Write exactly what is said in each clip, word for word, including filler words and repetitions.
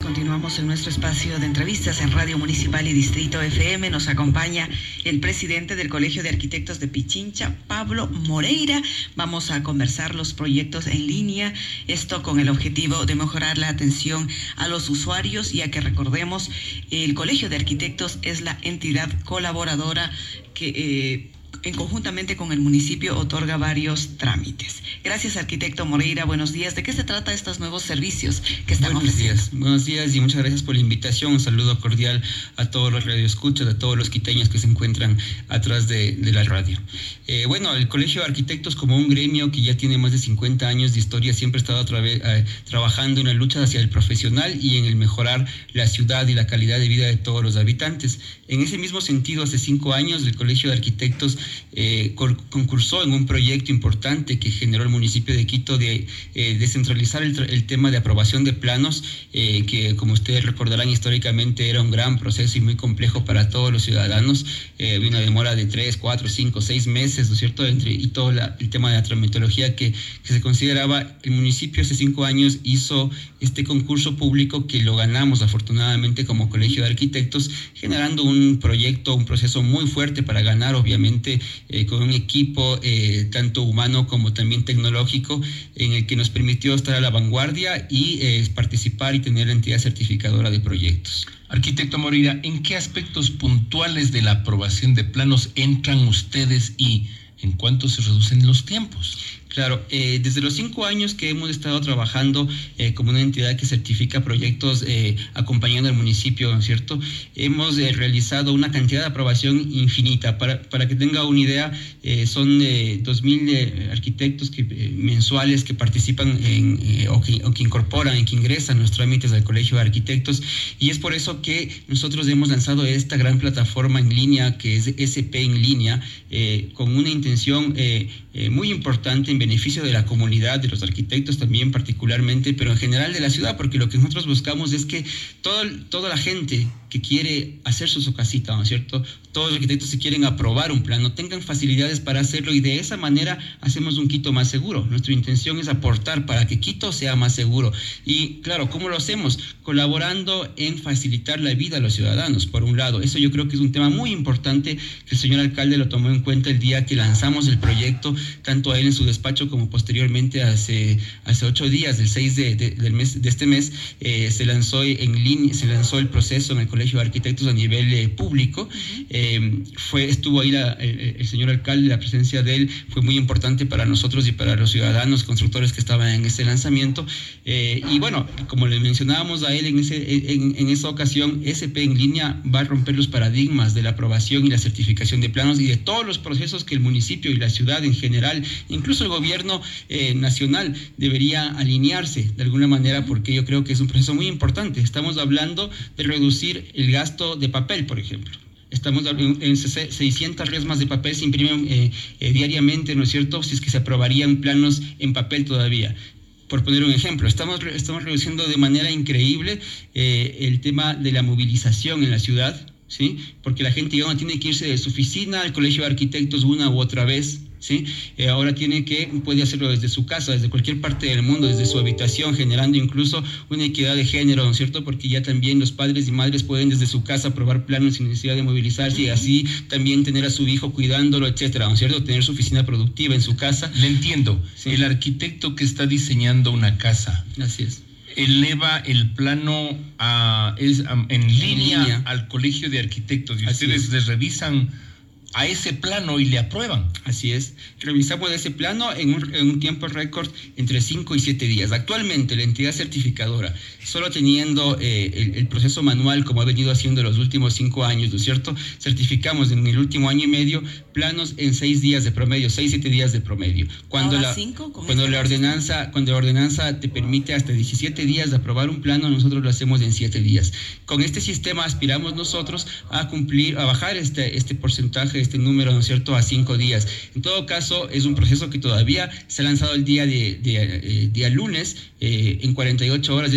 continuamos en nuestro espacio de entrevistas en Radio Municipal y Distrito F M. Nos acompaña el presidente del Colegio de Arquitectos de Pichincha, Pablo Moreira. Vamos a conversar los proyectos en línea, esto con el objetivo de mejorar la atención a los usuarios, ya que recordemos, el Colegio de Arquitectos es la entidad colaboradora que eh, en conjuntamente con el municipio otorga varios trámites. Gracias, arquitecto Moreira. Buenos días. ¿De qué se trata estos nuevos servicios que están Buenos ofreciendo? días. Buenos días y muchas gracias por la invitación. Un saludo cordial a todos los radioescuchas, a todos los quiteños que se encuentran atrás de, de la radio. Eh, bueno, el Colegio de Arquitectos, como un gremio que ya tiene más de cincuenta años de historia, siempre ha estado través, eh, trabajando en la lucha hacia el profesional y en el mejorar la ciudad y la calidad de vida de todos los habitantes. En ese mismo sentido, hace cinco años, el Colegio de Arquitectos Eh, concursó en un proyecto importante que generó el municipio de Quito de eh, descentralizar el, el tema de aprobación de planos, eh, que como ustedes recordarán históricamente era un gran proceso y muy complejo para todos los ciudadanos. Eh, una demora de tres, cuatro, cinco, seis meses, ¿no es cierto? Entre, y todo la, el tema de la tramitología que, que se consideraba. El municipio hace cinco años hizo este concurso público que lo ganamos afortunadamente como Colegio de Arquitectos, generando un proyecto, un proceso muy fuerte para ganar, obviamente, Eh, con un equipo eh, tanto humano como también tecnológico, en el que nos permitió estar a la vanguardia y eh, participar y tener la entidad certificadora de proyectos. Arquitecto Moreira, ¿en qué aspectos puntuales de la aprobación de planos entran ustedes y en cuánto se reducen los tiempos? Claro, eh, desde los cinco años que hemos estado trabajando eh, como una entidad que certifica proyectos eh, acompañando al municipio, ¿no es cierto? Hemos eh, realizado una cantidad de aprobación infinita. Para, para que tenga una idea, eh, son eh, dos mil eh, arquitectos que, eh, mensuales que participan en, eh, o, que, o que incorporan y que ingresan los trámites al Colegio de Arquitectos, y es por eso que nosotros hemos lanzado esta gran plataforma en línea que es S P en línea, eh, con una intención eh, eh, muy importante en beneficio de la comunidad, de los arquitectos también particularmente, pero en general de la ciudad, porque lo que nosotros buscamos es que todo, toda la gente que quiere hacer su, su casita, ¿no es cierto? Todos los arquitectos que quieren aprobar un plano tengan facilidades para hacerlo, y de esa manera hacemos un Quito más seguro. Nuestra intención es aportar para que Quito sea más seguro. Y claro, ¿cómo lo hacemos? Colaborando en facilitar la vida a los ciudadanos, por un lado. Eso yo creo que es un tema muy importante que el señor alcalde lo tomó en cuenta el día que lanzamos el proyecto, tanto a él en su despacho como posteriormente hace, hace ocho días, del seis de, de, del mes, de este mes, eh, se lanzó en línea, se lanzó el proceso en el Colegio de Arquitectos a nivel eh, público. Uh-huh. eh, fue, estuvo ahí la, el, el señor alcalde, la presencia de él fue muy importante para nosotros y para los ciudadanos, constructores que estaban en ese lanzamiento. Eh, y bueno, como le mencionábamos a él en, ese, en, en esa ocasión, S P en línea va a romper los paradigmas de la aprobación y la certificación de planos y de todos los procesos que el municipio y la ciudad en general, incluso el gobierno eh, nacional, debería alinearse de alguna manera, porque yo creo que es un proceso muy importante. Estamos hablando de reducir el gasto de papel, por ejemplo. Estamos en seiscientas resmas de papel se imprimen eh, eh, diariamente, ¿no es cierto? Si es que se aprobarían planos en papel todavía. Por poner un ejemplo, estamos, estamos reduciendo de manera increíble eh, el tema de la movilización en la ciudad, ¿sí? Porque la gente ya no tiene que irse de su oficina al Colegio de Arquitectos una u otra vez, ¿sí? Eh, ahora tiene que, puede hacerlo desde su casa, desde cualquier parte del mundo, desde su habitación, generando incluso una equidad de género, ¿no es cierto? Porque ya también los padres y madres pueden desde su casa aprobar planos sin necesidad de movilizarse, uh-huh. y así también tener a su hijo cuidándolo, etcétera, ¿no es cierto? Tener su oficina productiva en su casa. Le entiendo. Sí. El arquitecto que está diseñando una casa. Así es. Eleva el plano a, es, a, en, en línea, línea al Colegio de Arquitectos y así ustedes es. les revisan a ese plano y le aprueban. Así es. Revisamos ese plano en un, en un tiempo récord entre cinco y siete días. Actualmente la entidad certificadora, solo teniendo eh, el, el proceso manual como ha venido haciendo los últimos cinco años, ¿no es cierto? Certificamos en el último año y medio planos en seis días de promedio, seis, siete días de promedio. Cuando Ahora la, cinco, cuando la ordenanza, cuando la ordenanza te permite hasta diecisiete días de aprobar un plano, nosotros lo hacemos en siete días. Con este sistema aspiramos nosotros a cumplir, a bajar este, este porcentaje, este número, ¿no es cierto?, a cinco días. En todo caso, es un proceso que todavía se ha lanzado el día de, de, de, de día lunes. Eh, en cuarenta y ocho horas ya llevamos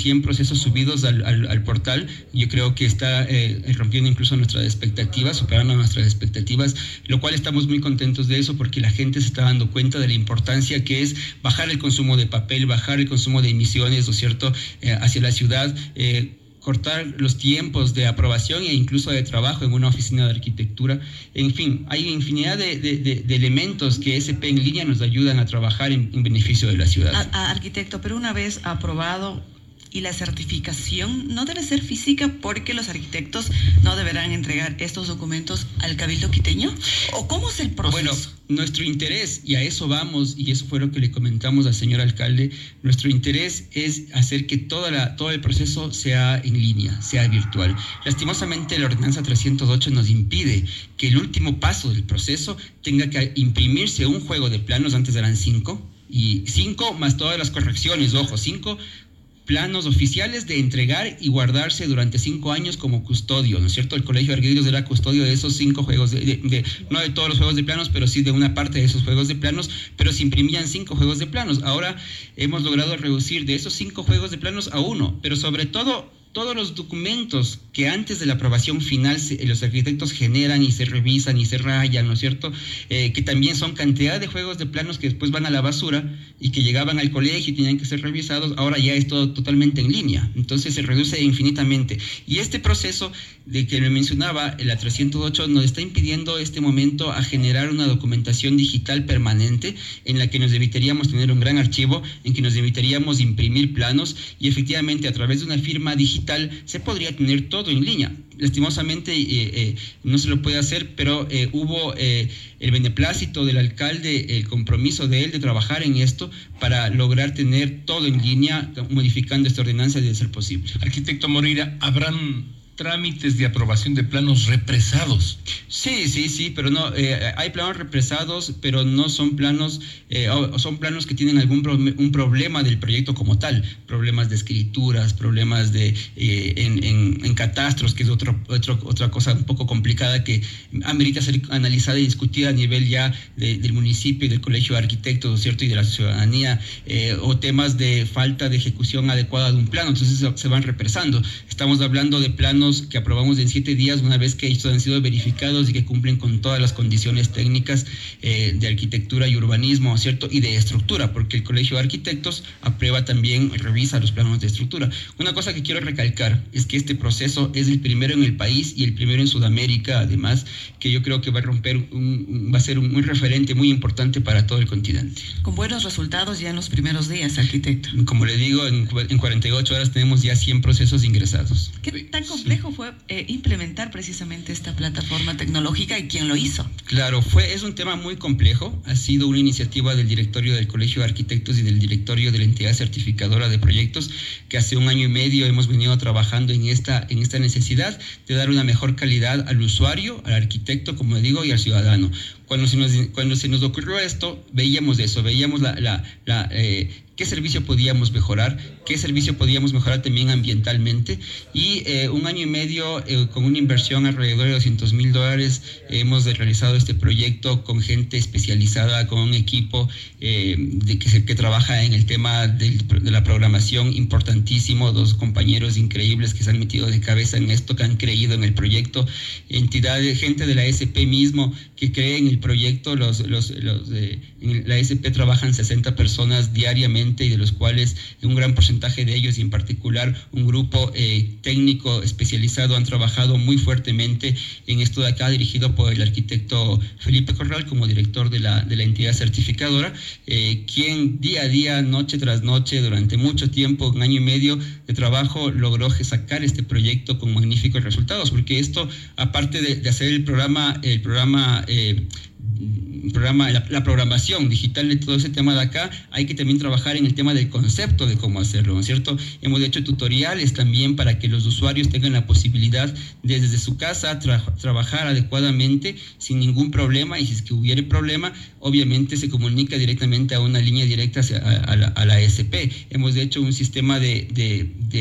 cien procesos subidos al, al, al portal. Yo creo que está eh, rompiendo incluso nuestras expectativas, superando nuestras expectativas, lo cual estamos muy contentos de eso porque la gente se está dando cuenta de la importancia que es bajar el consumo de papel, bajar el consumo de emisiones, ¿no es cierto?, eh, hacia la ciudad, eh, cortar los tiempos de aprobación e incluso de trabajo en una oficina de arquitectura. En fin, hay infinidad de, de, de, de elementos que S P en línea nos ayudan a trabajar en, en beneficio de la ciudad. A, a, arquitecto, pero una vez aprobado y la certificación no debe ser física porque los arquitectos no deberán entregar estos documentos al Cabildo quiteño, ¿o cómo es el proceso? Bueno, nuestro interés, y a eso vamos, y eso fue lo que le comentamos al señor alcalde, nuestro interés es hacer que toda la, todo el proceso sea en línea, sea virtual. Lastimosamente la ordenanza trescientos ocho nos impide que el último paso del proceso tenga que imprimirse un juego de planos, antes eran cinco, y cinco más todas las correcciones, ojo, cinco planos oficiales de entregar y guardarse durante cinco años como custodio, ¿no es cierto? El Colegio de Arquitectos era custodio de esos cinco juegos, de, de, de, no de todos los juegos de planos, pero sí de una parte de esos juegos de planos, pero se imprimían cinco juegos de planos. Ahora hemos logrado reducir de esos cinco juegos de planos a uno, pero sobre todo todos los documentos que antes de la aprobación final se, los arquitectos generan y se revisan y se rayan, ¿no es cierto? Eh, que también son cantidad de juegos de planos que después van a la basura y que llegaban al colegio y tenían que ser revisados, ahora ya es todo totalmente en línea, entonces se reduce infinitamente. Y este proceso de que me mencionaba, la trescientos ocho, nos está impidiendo este momento a generar una documentación digital permanente en la que nos evitaríamos tener un gran archivo, en que nos evitaríamos imprimir planos y efectivamente a través de una firma digital se podría tener todo en línea. Lastimosamente eh, eh, no se lo puede hacer, pero eh, hubo eh, el beneplácito del alcalde, el compromiso de él de trabajar en esto para lograr tener todo en línea, modificando esta ordenanza de ser posible. Arquitecto Moreira, ¿habrán trámites de aprobación de planos represados? Sí, sí, sí, pero no, eh, hay planos represados, pero no son planos, eh, son planos que tienen algún pro, un problema del proyecto como tal, problemas de escrituras, problemas de eh, en, en, en catastros, que es otro, otro, otra cosa un poco complicada que amerita ser analizada y discutida a nivel ya de, del municipio y del Colegio de Arquitectos, ¿cierto?, y de la ciudadanía, eh, o temas de falta de ejecución adecuada de un plano, entonces se, se van represando. Estamos hablando de planos que aprobamos en siete días una vez que estos han sido verificados y que cumplen con todas las condiciones técnicas eh, de arquitectura y urbanismo, ¿cierto?, y de estructura, porque el Colegio de Arquitectos aprueba también, revisa los planos de estructura. Una cosa que quiero recalcar es que este proceso es el primero en el país y el primero en Sudamérica, además, que yo creo que va a romper, un, va a ser un, un referente muy importante para todo el continente. Con buenos resultados ya en los primeros días, arquitecto. Como le digo, en, en cuarenta y ocho horas tenemos ya cien procesos ingresados. ¿Qué tan complejo sí. fue eh, implementar precisamente esta plataforma tecnológica y quién lo hizo? Claro, fue, es un tema muy complejo. Ha sido una iniciativa del directorio del Colegio de Arquitectos y del directorio de la entidad certificadora de proyectos, que hace un año y medio hemos venido trabajando en esta, en esta necesidad de dar una mejor calidad al usuario, al arquitecto, como digo, y al ciudadano. Cuando se nos, cuando se nos ocurrió esto, veíamos eso, veíamos la, la, la, eh, qué servicio podíamos mejorar, qué servicio podíamos mejorar también ambientalmente, y eh, un año y medio eh, con una inversión alrededor de doscientos mil dólares eh, hemos realizado este proyecto con gente especializada, con un equipo eh, de que, que trabaja en el tema del, de la programación importantísimo, dos compañeros increíbles que se han metido de cabeza en esto, que han creído en el proyecto, entidades, gente de la S P mismo que cree en el proyecto. Los, los, los de, en la S P trabajan sesenta personas diariamente, y de los cuales un gran porcentaje de ellos, y en particular un grupo eh, técnico especializado, han trabajado muy fuertemente en esto de acá, dirigido por el arquitecto Felipe Corral como director de la, de la entidad certificadora, eh, quien día a día, noche tras noche, durante mucho tiempo, un año y medio de trabajo, logró sacar este proyecto con magníficos resultados, porque esto, aparte de, de hacer el programa, el programa eh, programa, la, la programación digital de todo ese tema de acá, hay que también trabajar en el tema del concepto de cómo hacerlo, ¿no es cierto? Hemos hecho tutoriales también para que los usuarios tengan la posibilidad de desde su casa tra- trabajar adecuadamente sin ningún problema, y si es que hubiera problema, obviamente se comunica directamente a una línea directa hacia, a, a, la, a la S P. Hemos hecho un sistema de, de, de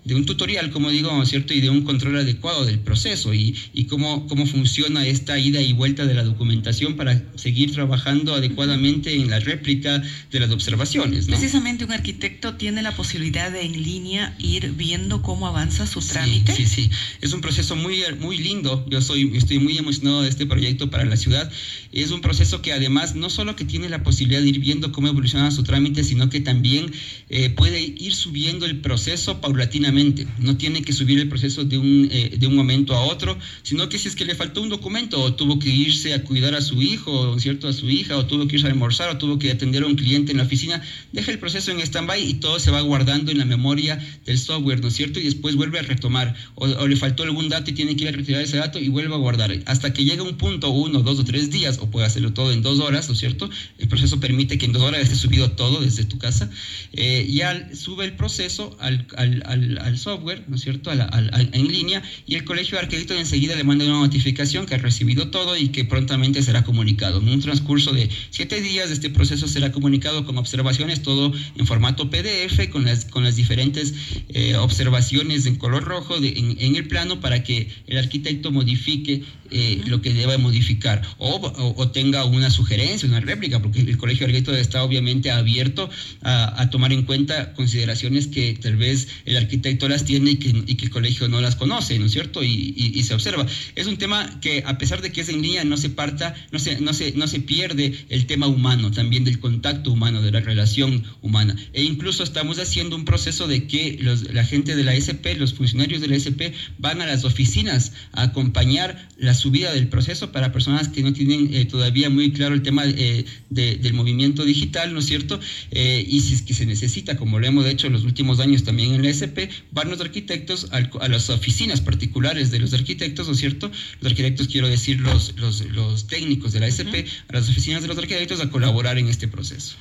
de un tutorial, como digo, ¿no es cierto?, y de un control adecuado del proceso y, y cómo, cómo funciona esta ida y vuelta de la documentación para seguir trabajando adecuadamente en la réplica de las observaciones, ¿no? Precisamente un arquitecto tiene la posibilidad de en línea ir viendo cómo avanza su trámite. Sí, sí, sí. Es un proceso muy, muy lindo. Yo soy, estoy muy emocionado de este proyecto para la ciudad. Es un proceso que además no solo que tiene la posibilidad de ir viendo cómo evoluciona su trámite, sino que también eh, puede ir subiendo el proceso paulatinamente. No tiene que subir el proceso de un, eh, de un momento a otro, sino que si es que le faltó un documento o tuvo que irse a cuidar a su hijo, ¿cierto?, a su hija, o tuvo que irse a almorzar o tuvo que atender a un cliente en la oficina, deja el proceso en stand-by y todo se va guardando en la memoria del software, ¿no es cierto? Y después vuelve a retomar, o, o le faltó algún dato y tiene que ir a retirar ese dato y vuelve a guardar, hasta que llega un punto, uno, dos o tres días, o puede hacerlo todo en dos horas, ¿no es cierto? El proceso permite que en dos horas esté subido todo desde tu casa, eh, ya sube el proceso al, al, al al software, ¿no es cierto?, a la, a, a, en línea, y el Colegio de Arquitectos enseguida le manda una notificación que ha recibido todo y que prontamente será comunicado. En un transcurso de siete días este proceso será comunicado con observaciones, todo en formato P D F, con las, con las diferentes eh, observaciones en color rojo de, en, en el plano para que el arquitecto modifique eh, lo que deba modificar o, o, o tenga una sugerencia, una réplica, porque el Colegio de Arquitectos está obviamente abierto a, a tomar en cuenta consideraciones que tal vez el arquitecto las tiene y que, y que el colegio no las conoce, ¿no es cierto? Y, y, y se observa. Es un tema que, a pesar de que es en línea, no se parta, no se, no se, no se pierde el tema humano, también del contacto humano, de la relación humana. E incluso estamos haciendo un proceso de que los, la gente de la S P, los funcionarios de la S P, van a las oficinas a acompañar la subida del proceso para personas que no tienen eh, todavía muy claro el tema eh, de, del movimiento digital, ¿no es cierto? Eh, y si es que se necesita, como lo hemos hecho en los últimos años también en la S P, van los arquitectos al, a las oficinas particulares de los arquitectos, ¿no es cierto? Los arquitectos, quiero decir, los, los, los técnicos de la S P, a las oficinas de los arquitectos a colaborar en este proceso.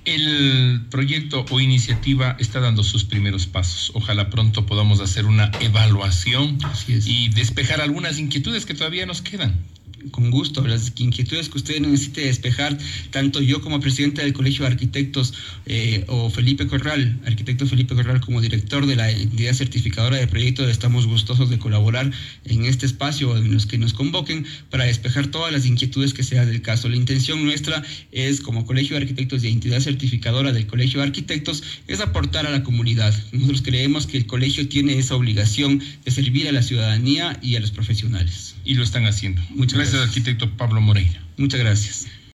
El proyecto o iniciativa está dando sus primeros pasos. Ojalá pronto podamos hacer una evaluación y despejar algunas inquietudes que todavía nos quedan. Con gusto, las inquietudes que usted necesite despejar, tanto yo como presidente del Colegio de Arquitectos eh, o Felipe Corral, arquitecto Felipe Corral, como director de la entidad certificadora de proyectos, estamos gustosos de colaborar en este espacio en los que nos convoquen para despejar todas las inquietudes que sea del caso. La intención nuestra es, como Colegio de Arquitectos y entidad certificadora del Colegio de Arquitectos, es aportar a la comunidad. Nosotros creemos que el colegio tiene esa obligación de servir a la ciudadanía y a los profesionales. Y lo están haciendo. Muchas gracias. Gracias, arquitecto Pablo Moreira. Muchas gracias.